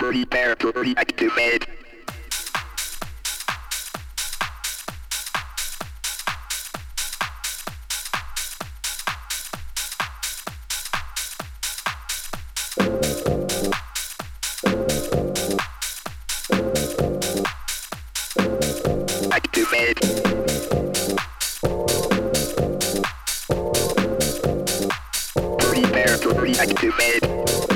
Prepare to reactivate. Activate. Prepare to reactivate.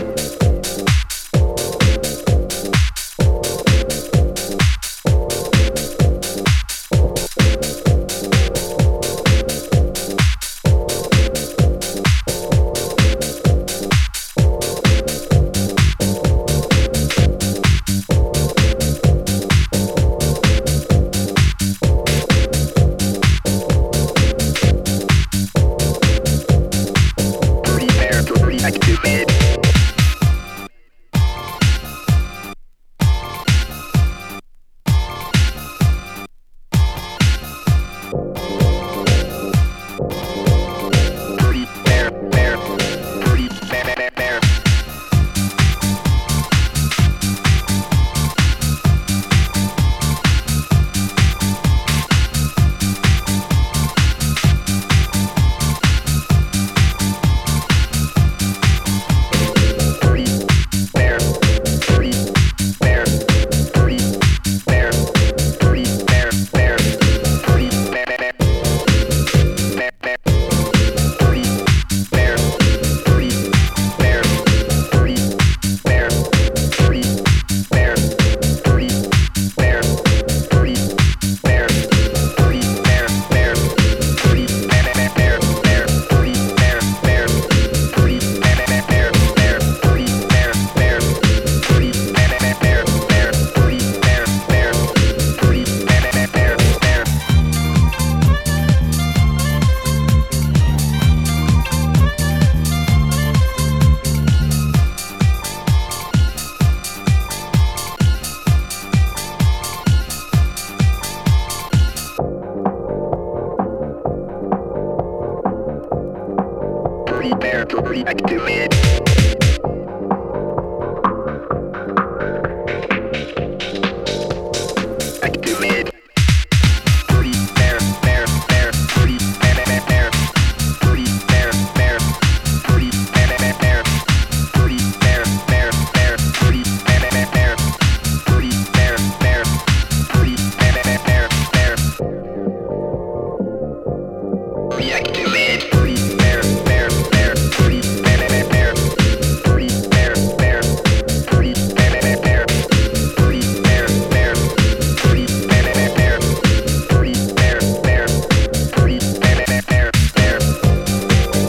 Prepare to reactivate. Activate. Prepare, prepare, prepare, prepare, prepare, prepare, prepare, prepare, prepare, prepare, prepare, prepare, prepare, prepare, prepare, prepare, prepare, reactivate. Prepare, prepare, prepare, prepare, prepare, prepare, prepare, prepare, prepare, prepare, prepare, prepare, prepare, prepare, prepare, prepare, prepare.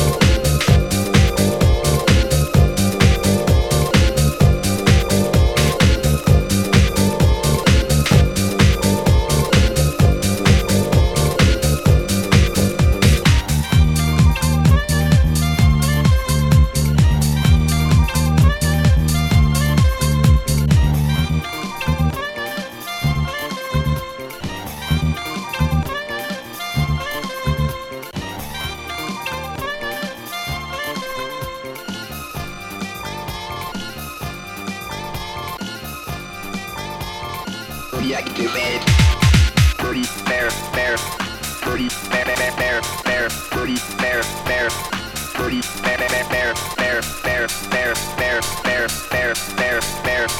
Reactivate. Prepare, prepare, prepare, prepare, prepare, prepare, prepare, prepare, prepare, prepare, prepare, prepare, prepare, prepare, prepare,